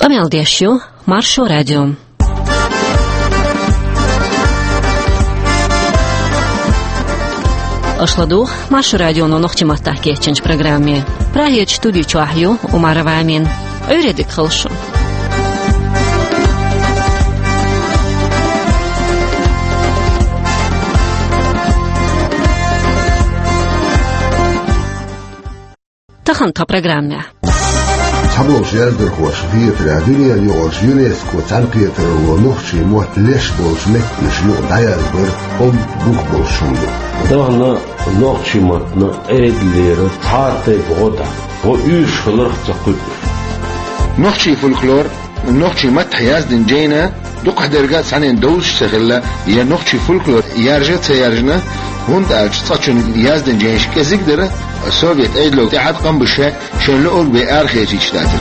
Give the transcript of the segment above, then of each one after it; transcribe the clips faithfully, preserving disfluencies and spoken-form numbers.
Qamel Deshu, Marsho Radio. Ашладу Машу радио но нохтиматтах кетченч программе. Праheç студию чуахю Умарова Амин. Öğredik kılşı. Tahan ta programme. Sabloş yazdır hoş fiyatı dünya yoğuş UNESCO tanqiyatı ve nohçi muhtleş bolş metmiş yok dayazdır on buh bolşundu. Dağına nohçi matna edleri tahtı boda. O üç hılırq çakıp. Nohçi folklor, nohçi mat yazdın ceyna, duq derga sanin doğuş şehirle ya nohçi folklor yarjı teyarjına hund açsaçın yazdın ceyş kezikdere Sovyet eylog teat qambışa şönlü ol be arxeci işlatır.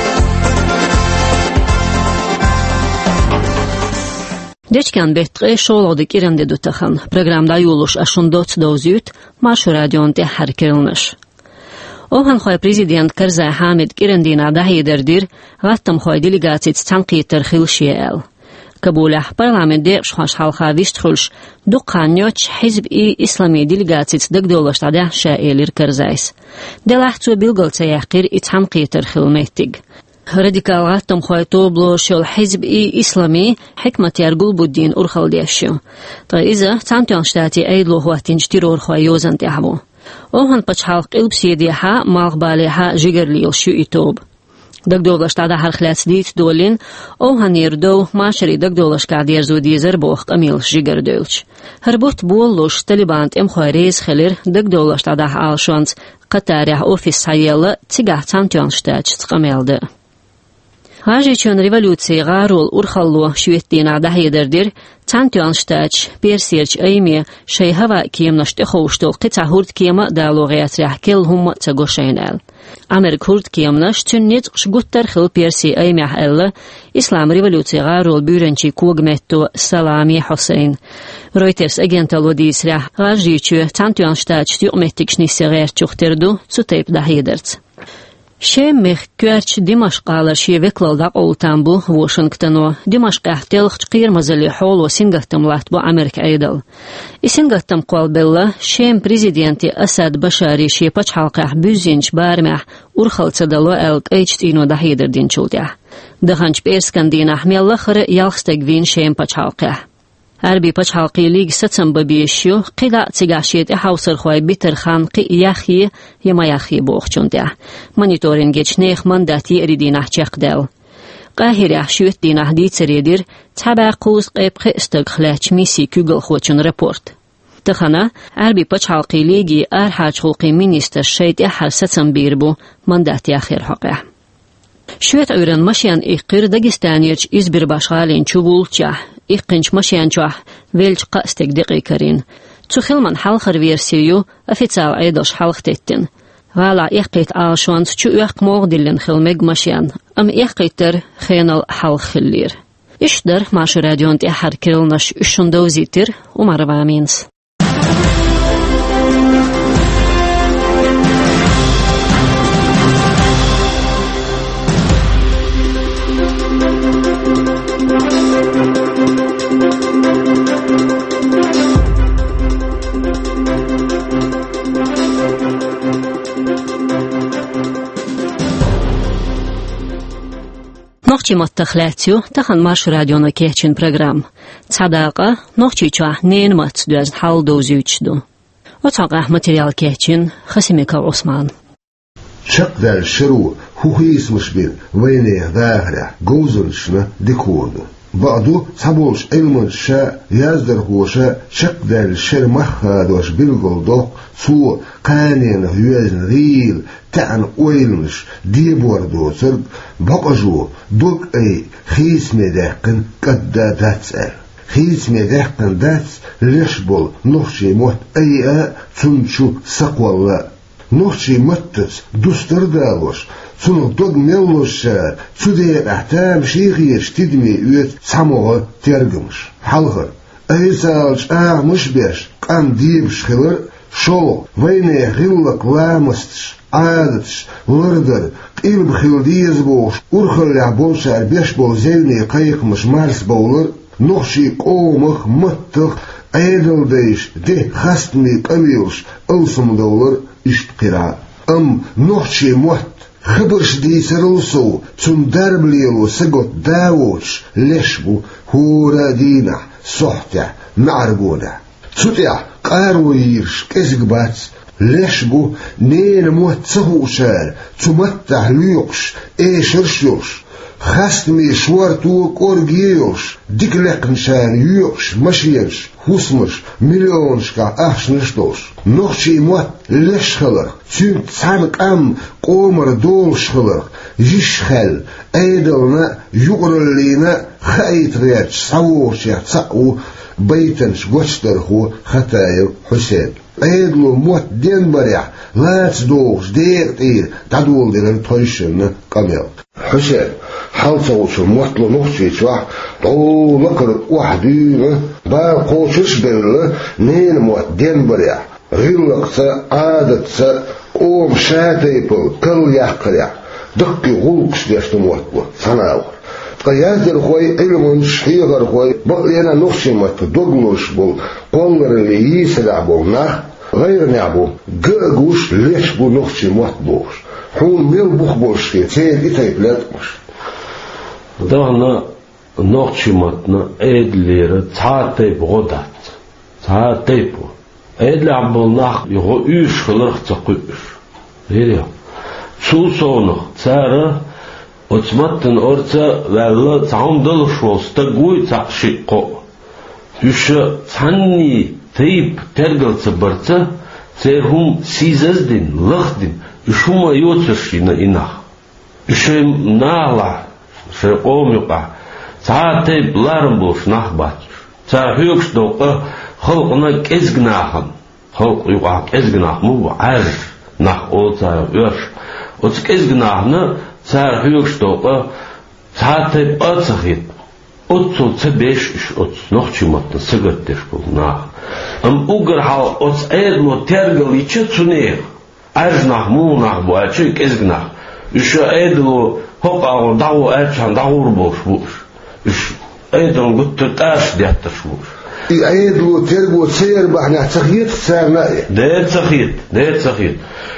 Deçkan betqe şoladık iremde dutaxan. Programda yoluş aşundot dozüt Marsho radyon te harkirilniş. Ohan xoy prezident Karzai Hamid kirendina dahiderdir, gattam xoy delegatsiya tanqiyter xilşiyel. Kabulah parlamente şoş halqa viştxulş duqanyoç hizb-i İslami delegatsiyası dagdolaştada şailir Karzais. Delahtu bilgalca yaqir itanqiyter xilmettig. Radikal gattam xoy toblo şol hizb-i İslami hikmet yargulbuddin urxaldeşu. Taiza tantion shtati eydlo huatinç terror xoy yozan tehbu. Ohan paç halq ilbsiyediha malqbaliha jigerliyil şu itob. Dagdolaştada harxlatsdit dolin, ohan yerdov maşari dagdolaşka derzodizer boq amil jigerdölç. Harbut bolluş talibant emxoyrez xelir dagdolaştada alşons qatarih ofis hayyalı tigah tantion shtach tsqameldi. Hajechon revolyutsiyaga rol urxallu şüetdina dahiderdir, tantion shtach persirch aymi shayhava kiyemnashte xowshtol qita hurt kiyema dalogyatrah kel hum tsagoşaynal. Amerik hurt kiyemnash tünnet shguttar xil persi aymah elle İslam revolyutsiyaga rol bürençi kogmetto Salami Hussein. Reuters agentalo disrah hajechu tantion shtach tuqmettik shniseger chuqterdu tsutayp dahiderts. Şemih küerç Dimashqalar şeveklaldaq oltambu Washingtonu. Dimashqa telq qirmazali holo singattamlat bu Amerika aydal. Isingattam qalbella şem prezidenti Asad Bashari şepaç halqah büzinç barmah urxalçadalo elq eçtino dahidirdin çultah. Dahanç perskandina ahmellaxır yalxstagvin şem paç halqah. Arbi paç halqilig satsam babiyeshu qida tsigaşiyet hawsar xoy bitir xan qi yaxi yemayaxi boqchunta. Monitoring geçneh mandati ridinah çaqdal. Qahira şüet dinah ditseredir tabaquz qebqi istaqxlach misi kügel xoçun raport. Taxana arbi paç halqiligi arhaç xulqi minister şeyt ahar satsam birbu mandati axir haqa. Şüet öğrenmaşyan iqir Dagestaniyç izbir başğalin çubulça İqinç maşyançah velç qastek deqikarin. Tsuxilman halqar versiyu ofitsial aydosh halqtettin. Gala iqit alşwans çu uaq moğdillin xilmeg maşyan. Am iqiter xenal halqillir. İşdir Marsho radyon te harkirilnash üşünda uzitir Umarova Amins. Nohçi mattaxlatsu tahan Marsho radyona keçin program. Sadaqa nohçi çah nen mat düz hal dozüçdu. Otaqa material keçin Xasimika Osman. Çaqdar şuru huhismiş bir vayne dahra gozulşna dikordu. Ba'du sabolş elmanşa yazdır hoşa çaqdar şermahha doş bilgoldoq su qanen hüyezn ril ta'an oylmış dibordu sır baqaju dok ay xismedaqin qadda datsal xismedaqin dats lishbol nohçi mot ay'a sunçu saqwalla nohçi mattas dustardaloş sunu dog mellosha sude ahtam şeyhiyeş tidmi üet samoğa tergmiş halgır aysalç ahmış beş qam diyib şxılır şol vayne gillak lamast عادتش وردر قيل بخيلديز بوش ورخل لعبون شعر بيش بول زيني قيق مش مارس بولر نخشي قومخ متخ عيدل ديش ده خستني قميوش ألسم دولر اشتقراء أم نخشي موت خبرش دي سرلسو تم درب ليلو سقط داوش لشبو هورا دينا صحتع معربونا تسوتع قارو يرش كزق باتس لشبو نين موت سهو شار تمتع ليوش ايش رشيوش خاستمي شوارتو كورجيوش ديك لقنشان يوش مشيش حسمش مليونش كا احش نشتوش نخشي موت لش خلق تيم تسانك ام قومر دولش خلق يش خل ايدلنا يقرلينا خايت ريتش سووش يتسقو بيتنش وشترخو ختايو حسين ايدلو موت دين بريع لا تدوش دير تير تدول دين تويشن قميل حسين حالتوش موتلو نخشي شوح طو لقر وحدينه با قوشش بيرله نين موت دين بريع غلق سا عادت سا قوم شاتيبل كل يحقريع دقي غلقش ديشت موتلو سناور قيادر خوي علم شحيغر خوي بقينا نخشي مت دوغلوش بول قولر اللي يسرع بول نخ غير نعبو قاقوش ليش بو نخشي مت بوش حول ميل بوخ بوش كي تير إتايب لاتمش دعنا نخشي متنا ايد ليرة تعاتيب غدات تعاتيبو ايد لعبو نخ يغو ايش خلق تقوش هيريا شو صونخ تسارة وتمتن أرتا ولا تعم دلشوس تقوي تعشقو يش تعني تيب ترجل تبرتا تيرهم سيزدين لخدين يشوما يوتشينا إنها يشم نالا شقوم يقع تعاتيب لارمبوش نخبات تعهيوكش دوقة خلقنا كزجناهم خلق يقع كزجناه مو عارف نخ أوتا يش وتكزجناهنا صار هيوش دوقة تعاتب أتخيط أتو تبيش إش أت نخشي متن سجد تشكل ناخ أم أوجر حال أت أيدلو ترجل يشتونيه أجناح مو ناخ بو أشيك إزجناح إش أيدلو هق أو دعو أشان دعور بوش بوش إش أيدلو قلت تاش ديتش بوش أيدلو ترجو سير بحنا تخيط سير ناي ده تخيط ده تخيط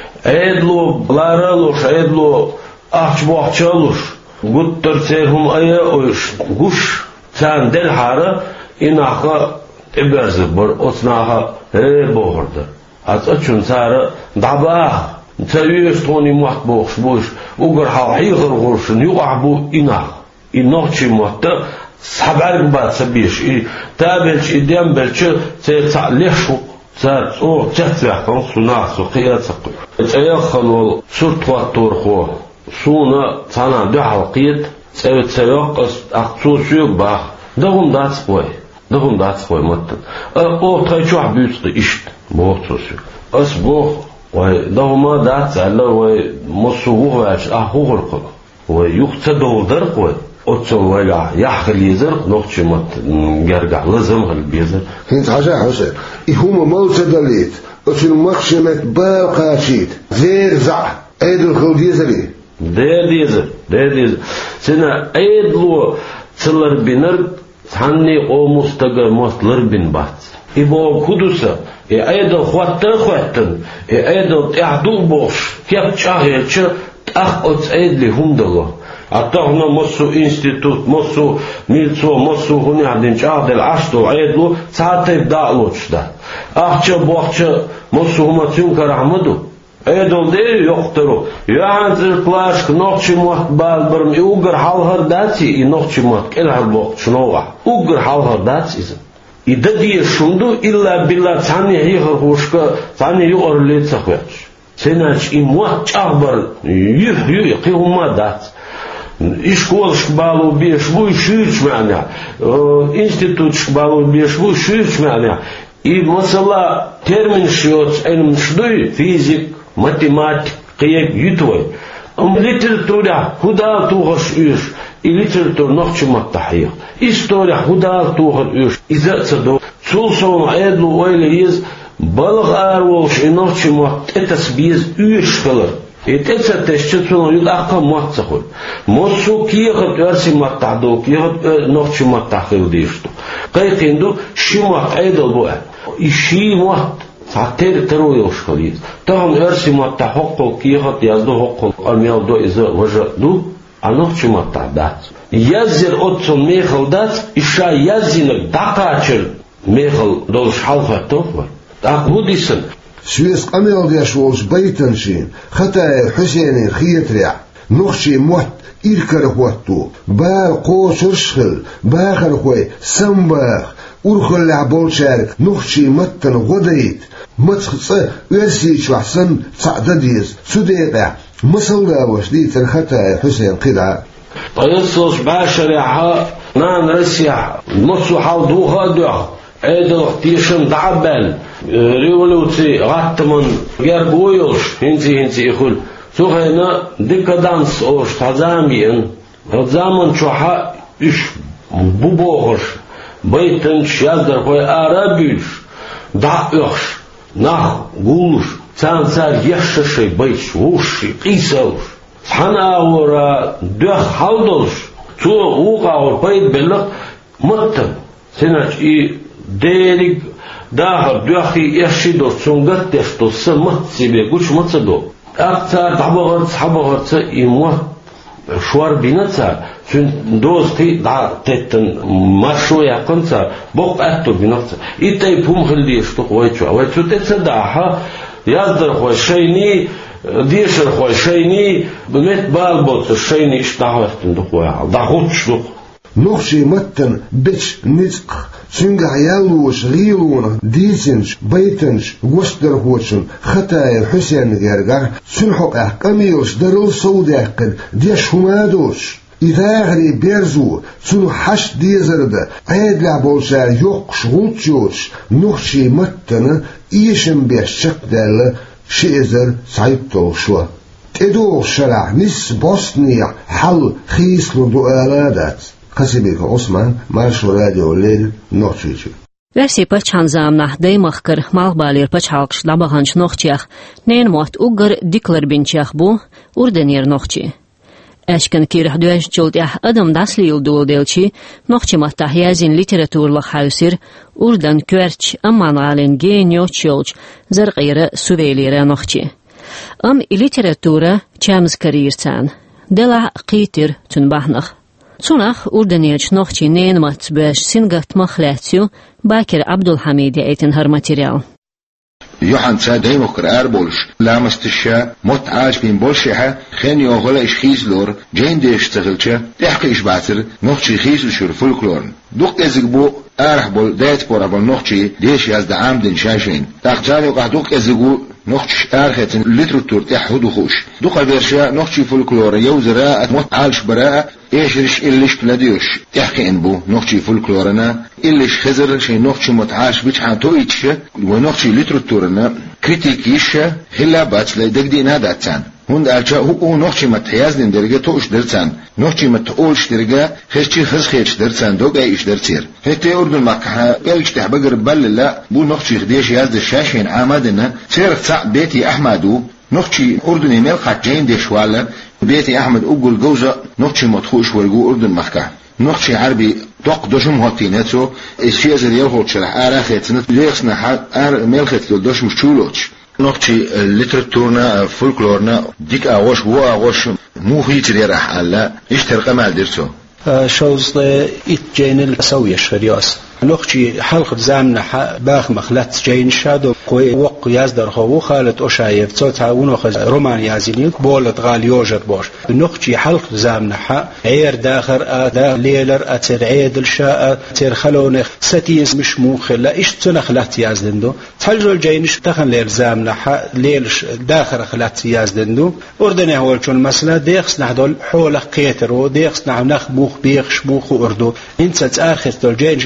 أيدلو بلارلوش أيدلو أحش بوحشالوش قد ترسيهم أيه أوش قش سان دل حارة إنها إبرز بر أصنعها هي بوهرد أتأشون سارة دعباه تسويش توني موت بوش بوش وقر حيغر غرشن يقعبو إنها إنهشي موت سحبارك بعد سبيش تابلش إديان بلش سيتسع ليشو سار أو تحتوح كنصو ناسو قياسقو أيخلو سرطوات تورخو سونا تانا دو حلقيت سويت سيوقس أخصو سيوك باخ دهم داتس قوي دهم داتس قوي متن أو تخيشوح بيوتق إشت بوغتو سيوك أس بوغ دهما داتس ألا ومصو غوغاش أخوغر قوي ويوختصدو در قوي أتسو ويقع يحخل يزر نوخشي متن جرقع لزم هل بيزر هنت حاجة حسين إهما موتا دليت أتسو مخشمت باقاشيت زير زع أيدل خل ديزري ده ديزر ده ديزر سنة أيدلو تلر بينر ثاني أو مستقر مستلر بين بات إبو كدوسا أيدل خواتن خواتن أيدل تعدو بوش كيف تشاهي تش تأخذ أيدلي هم دلو أتاهنا مصو إنستيتوت مصو ميلسو مصو هني عدين شاهدل عشتو أيدلو ساعتي بدألوش ده أحشا بوحشا مصو هما تيونكر عمدو أيدل دي يقترو يعني الكلاش نوخشي موت بالبرم يوغر حالهر داتي نوخشي موت كالهر بوقت شنوع يوغر حالهر داتي إذن إذا دي شندو إلا بالله تاني هيهر هوشكا تاني يغر ليت سخواتش سيناش إموات شعبر يح يح هما دات إشكول شبالو بيش بوي شيرش معنا إنستيتوت شبالو بيش بوي شيرش معنا إيه مثلا ترمين شيوت علم شدوي فيزيك математик قيب يتوي أم ليتراتورة هدا توغش إيش ليتراتور نخش متحية إستوريا هدا توغر إيش إذا تصدق سولسون عيدلو ويليز بلغ أروش نخش مت إتسبيز إيش خلر يتأثر تشتون يدعك موتسخل موسو كيغت أرسي متعدو كيغت نوتش متعخل ديشتو قيت هندو شموت أيضا بوه إشي موت ساتير ترو يوشكاليز تهم أرسي متعحقو كيغت يزدو حقو الميال دو إذا وجه دو أنوتش متعدات يزر أتسون ميخل دات إشا يزينك دقاچر ميخل دولش حلفة توفر أقبو ديسن سويس قميل ديش وولش بيتنشين خطا حسين خيترع نخشي موت إركر خوتو بار قوس رشخل باخر خوي سنباخ أرخل لعبول شارك نخشي متن غديت متخص ورسي شوحسن صعدديز سوديقع مصل داوش ديتن خطا حسين قدع طيصوش باشرعها نان رسيع مصو حوضوها دوخ ايدو تيشن دعبال ريولوتي غاتمن جربويوش هنسي هنسي يقول سو هنا ديكادانس اوش تزامين تزامن شوحا اش بوبوغش بيتنش يزدر خوي عربيش دعوش نخ قولش تان سار يششي بيش وشي قيسوش حنا ورا دوخ حوضوش تو وقع وربيت بلغ متن سنج اي ديريك داهر دوخي يشيدو سونغت دشتو سمت سيبي قوش متصدو أكثر دعبغرت حبغرت يموت شوار بينتها سن دوستي دا تتن ماشو يقنتها بوق أتو بينتها إتاي بوم خلدي يشتو خويتشو خويتشو تتصدعها يصدر خوي شيني ديشر خوي شيني بمت بالبوت الشيني اشتاعوستن دخويا دا خوتشتو نخشي متن بيش نزق سنجع يالوش غيلون ديسنش بيتنش وشدر هوشن خطايا حسين غيرغا سنحق احكاميوش درل سوداقن ديش همادوش إذا غري بيرزو سنو حش ديزرد عيد لعبولشار يوق شغلتشوش نخشي متن إيشن بيش شقدال شئزر سعيبتو شوا تدوغ شرع نس بوسنيا حل خيسلو دو آلادات قسمك عثمان مارشو راديو الليل نوتشيشي Versi pačan zamnah deimachkar malbalir pačhalkš dabahanč nochčiach neen moht ugar diklerbinčiach bu urdenir nochči. Ešken kirh duežčultiach adam daslil duldelči nochči mattah yazin literaturlach hausir urdan kverč ammanalin genio čolč zarqira suvelira nochči. Am literatura chams karirtsan dela qitir tunbahnach. Цунах урденеч нохчи нейнмат бэш сингат махлятсю Бакир Абдулхамиди эйтин хар материал. يوحنا سادي مكر أربولش لامست الشا مت عاش بين بولشها خين يوغلا إش خيزلور جين ديش تغلشة تحكي إش بعثر نخشي خيز وشور فولكلورن دوق إزق بو أرح بول دايت بورا بول نخشي ديش يزد عامدن شاشين تاقجالي وقع دوق إزقو نخشي أرخت لترتور تحهدو خوش دوق بيرشا نخشي فولكلور يوزراء مت عالش براء إيش رش إلش بلاديوش تحكي إنبو نخشي فولكلورنا إلش خزر شي نخشي متعاش بيجحان تويتش ونخشي لترتورنا كريتيكيشة هلا بات لدقدي ناداتان هند أرجع هو نخشي متحيازن درجة توش درتان نخشي متقولش درجة خشي خز خيش درتان دوغا إيش درتير هتي أردن مكها قالش تحبقر بل لا بو نخشي خديش يازد الشاشين عامدنا سير تسع بيتي أحمدو نخشي أردني ملقات جين ديشوالا بيتي أحمد أقول جوزة نخشي متخوش ورجو أردن مكة نخشي عربي دوق دوشم هاتينتو الشيء زي يلهو تشرح آراخت نت ليخسنا حد آر ملخت دوش مش تشولوش نخشي ليتراتورنا فولكلورنا ديك أغوش هو أغوش مو هي تريح على إيش ترقى مع درسو شوز إت جين السويش رياس نخشي حلقة زامنا باخ مخلات جين شادو قوي وق يازدر خو خالد أشايف صوت ونخز رومان يازينيك بولت غال يوجر باش نخشي حلقة زامنا عير داخر آدا ليلر أتر عيدل شاء أتر خلونخ ستيس مش موخل لا إيش تنخلات يازدندو تحلجو الجينش تخن ليل زامنا ليلش داخر خلات يازدندو أردني هو الجون مسلا ديخس نحدول حول قيترو ديخس نحو نخ موخ بيخش موخ أردو إنت تآخر الجينش صبي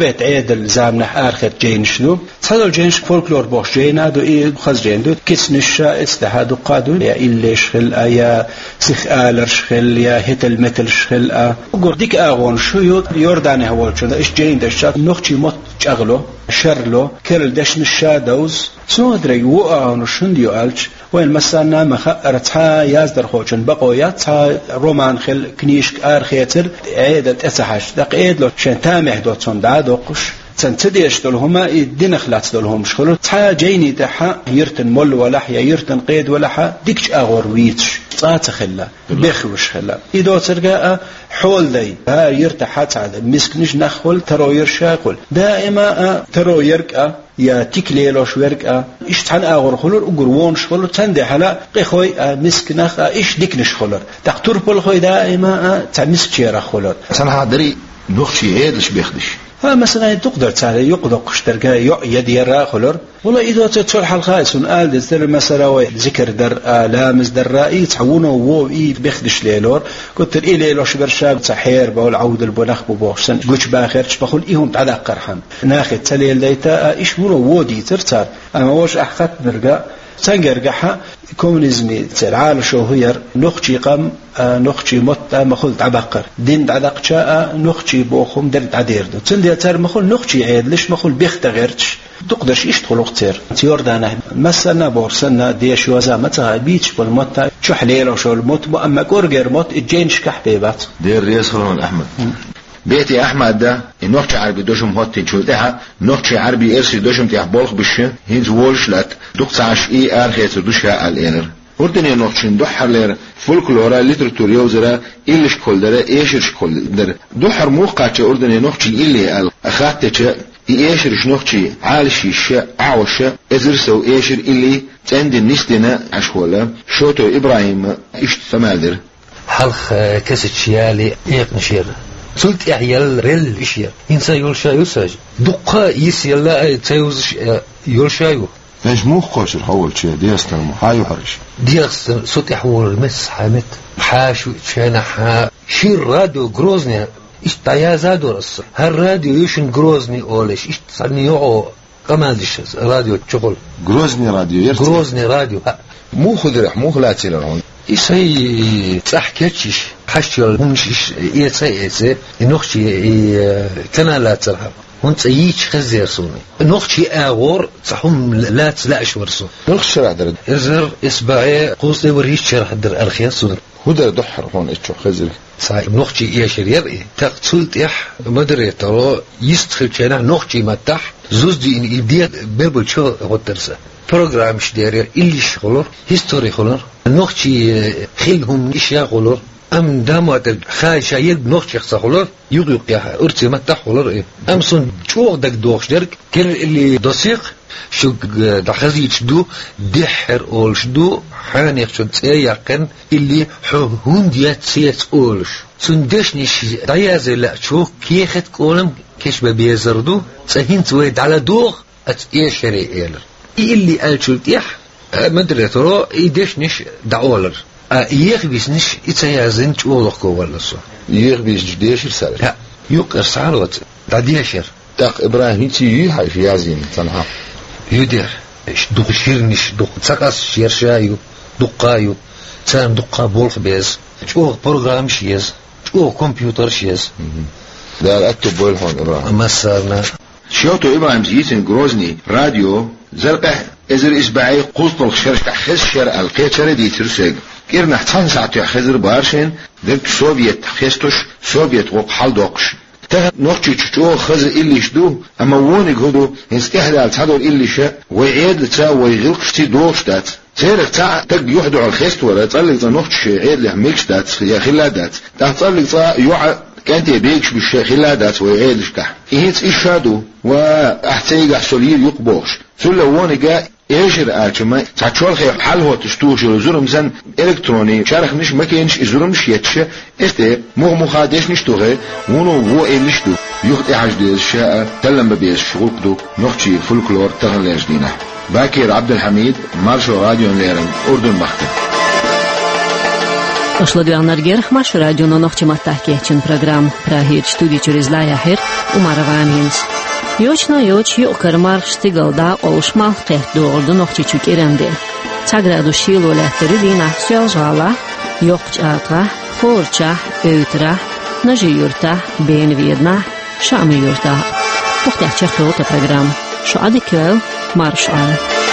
قويت عيد الزامنح آخر جينش دو تصدر جينش فولكلور بوش جينا دو إيه خز جين دو كيسنش استحادو قادو يا إلي شخل يا سخ آلر شخل يا هتل متل شخل وقرديك آغون شو يود يورداني هوال شو دا إيش جين دشات نوخشي موت شغلو شرلو كرل دشن الشادوز سو دري وقعون شنديو ألش وين مثلا مخرتها يازدر خوشن بقوياتها رومان خل كنيشك آرخيتر عيدة أسحش دق عيد لو شن تامح دوتون دادوقش تنتديش دولهما الدين خلات دولهم شخلو تها جيني تها يرتن مول ولا يا يرتن قيد ولا ديكش أغور ويتش صات خلا بيخوش خلا إذا ترجع حول ذي ها يرتحت على مسكنش نخول ترو يرشاقل دائما ترو يركأ يا تكليلوش وركأ إيش تحن أغور خلور أجروون شخلو تندي حلا قخوي مسكنخ إيش ديكنش خلور تقتر بالخوي دائما تمسك شيرا خلور سنها دري بخشي عيدش بيخدش فمثلا تقدر تعالى يقدر قشترجا يدي الراخلر والله إذا تدخل حلقة سن آل دستر مثلا ذكر در لامز در رأي تعونه وو إيه بيخدش ليلور كنت إيه ليلوش برشاب تحير بقول عود البنخ ببوخسن قش باخرش بقول إيهم تعالى قرحم ناخد تليل ديتا إيش ورو وودي ترتار أما وش أحخت برجع سنجرجحها كومونيزمي العالم شو هير نخشي قم نخشي مت مخل عبقر دين عدقشاء نخشي بوخم درت عديردو تندي تر مخل نخشي عيد ليش مخل بيختغيرش تقدرش إيش تخلق كتير تيوردانا مثلا بورسنا ديش وزامتها بيتش بالموت شو حليل وشو الموت أما كورجر موت الجينش كحبيبات دير رياس خلون أحمد بيتي أحمد ده النقطة عربي دوشم هات تنشلتها نقطة عربي إرسي دوشم تيح بالغ بشه هينز وولشلت دكتور عش إيه آرخيت دوشها الإنر وردني نقطة دوحر لير فولكلورا ليتراتور يوزرا إيش كل درا إيش كل درا دوحر موقع وردني نقطة إللي ال أخذت إيش نقطة عالشيش عوش إزرسو إيش إللي عند النستنا عشولا شوتو إبراهيم إيش ثمادر حلخ كسر شيالي إيق نشير سلت إعيال ريل إشياء إنسا يولشا يوساج دقا يسيا لا تيوز يولشا يو إيش مو قاشر حول شيء ديستر مو هاي وحرش ديست سوت يحول مس حامت حاشو شانا حا شير راديو غروزني إيش تيازادو رس هالراديو يوشن غروزني أولش إيش تصنيعه كمالش راديو شغل غروزني راديو يرتي غروزني راديو مو خدرح مو خلاتي لرون إيش هي تحكيتش حشيل همش إيش إيه تسي إيه نخشي إيه كنالات ترها هنت ييش خزير صوني نخشي أغور صحهم لا تلاش ورسو نخشي رادر إزر إسباعي قوسي وريش شرح در الخياس صون هو دحر هون إيش خزير صحيح نخشي إيه شرير إيه تقتلت إح مدري ترى يستخل شنا نخشي متح زوز دي إن إبديت بيبل شو غدرسه برنامج دارير اللي شغلور هيستوري خلور نخشي خلهم إشياء خلور أم دامات خايشة يد نخشي خلور يغيق يا أرتي ما تحولور إيه أم صن شو دك دوخش درك كل اللي دسيق شو دخزي شدو دحر أول شدو حاني شو تيقن اللي حون ديات سيت أولش سندشنيش دايز لا شو كيخت كولم كيش ببيزردو سهين تويد على دوغ أت إيه شري إيلر اللي قال شو تيح مدري ترى يدش نش دعولر يخبيس نش يتيازن شو لقوا ولا صو يخبيس جديش السالة لا يقر سعرت دعديشر تق إبراهيم تي هاي في يازين تنها يدير إيش دق شيرنش دق تقص شير شايو دقايو سام دقا بولخ بيز شو برنامج شيز شو كمبيوتر شيز ده أكتب بولهون إبراهيم مثلا شوتو إبراهيم زيتن غروزني راديو زرقه إزر إسباعي قلت الخشرش تحخز شر القيتر دي ترسق كيرنا حتان ساعتو يحخزر بارشين درك سوفيت خيستوش سوفيت وقحال دوقش تغت نوخشي تشو خزر إلي شدو أما وونيك هدو هنستهدى التحدو إلي شا ويعيد لتا ويغلقش تي دوش دات سيرك تا تق يحدو على الخيست ولا تطلق تا نوخش عيد لحميكش دات يا خلا دات تطلق تا يوعى كانت يبيكش بالشيخ دات ويعيدش كح إيهيت إشادو وأحتاج أحسولير يقبوش سولا وونيكا إيشر آتشما تشول خير حل هو تشتوش زورم زن إلكتروني شارخ نش مكينش زورمش يتش إستي مغ مخادش نشتوغي ونو هو إلشتو يخت إحاج دي الشاء تلم ببيش شغل قدو نخشي فولكلور تغليش دينا باكر عبد الحميد مارشو راديو ليرن أردن مختم Ошладуяннаргер Маш радионо нохчиматтахкечин программ прахир студии через лаяхир умараванинс. Йочно йоч йокармар штигалда олшмал қехду орду нохчичук иренде. Цаграду шилу лехтери дина сёлжала, йокчатга, хорча, өйтра, нажи юрта, бен видна, шами юрта. Пухтяхчах тота программ. Шо адиквел маршал.